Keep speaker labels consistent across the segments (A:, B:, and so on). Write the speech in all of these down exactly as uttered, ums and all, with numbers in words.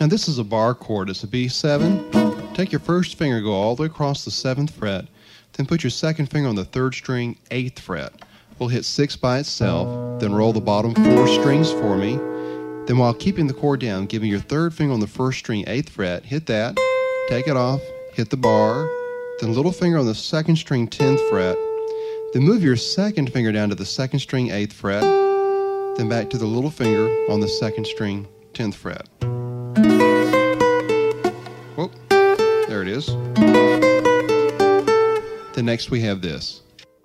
A: And this is a bar chord. It's a B seven. Take your first finger, go all the way across the seventh fret, then put your second finger on the third string, eighth fret. We'll hit six by itself, then roll the bottom four strings for me. Then while keeping the chord down, give me your third finger on the first string, eighth fret, hit that, take it off, hit the bar, then little finger on the second string, tenth fret, then move your second finger down to the second string, eighth fret, then back to the little finger on the second string, tenth fret. Whoop, there it is. Then next we have this.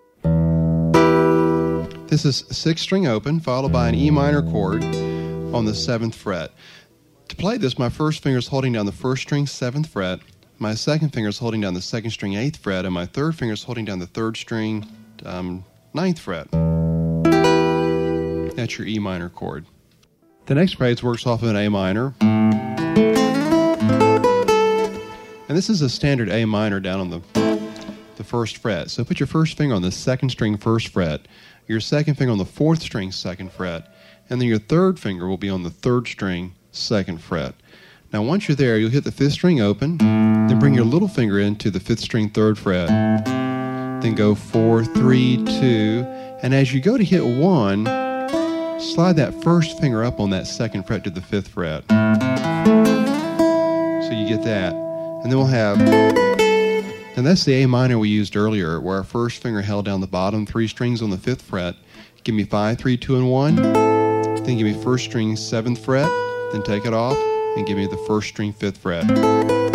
A: This is sixth string open, followed by an E minor chord on the seventh fret. To play this, my first finger is holding down the first string, seventh fret, my second finger is holding down the second string, eighth fret, and my third finger is holding down the third string, um, ninth fret. That's your E minor chord. The next phrase works off of an A minor. And this is a standard A minor down on the, the first fret. So put your first finger on the second string, first fret, your second finger on the fourth string, second fret, and then your third finger will be on the third string, second fret. Now once you're there, you'll hit the fifth string open, then bring your little finger into the fifth string, third fret, then go four, three, two, and as you go to hit one, slide that first finger up on that second fret to the fifth fret. So you get that. And then we'll have, and that's the A minor we used earlier, where our first finger held down the bottom three strings on the fifth fret. Give me five, three, two, and one. Then give me first string, seventh fret, then take it off, and give me the first string, fifth fret.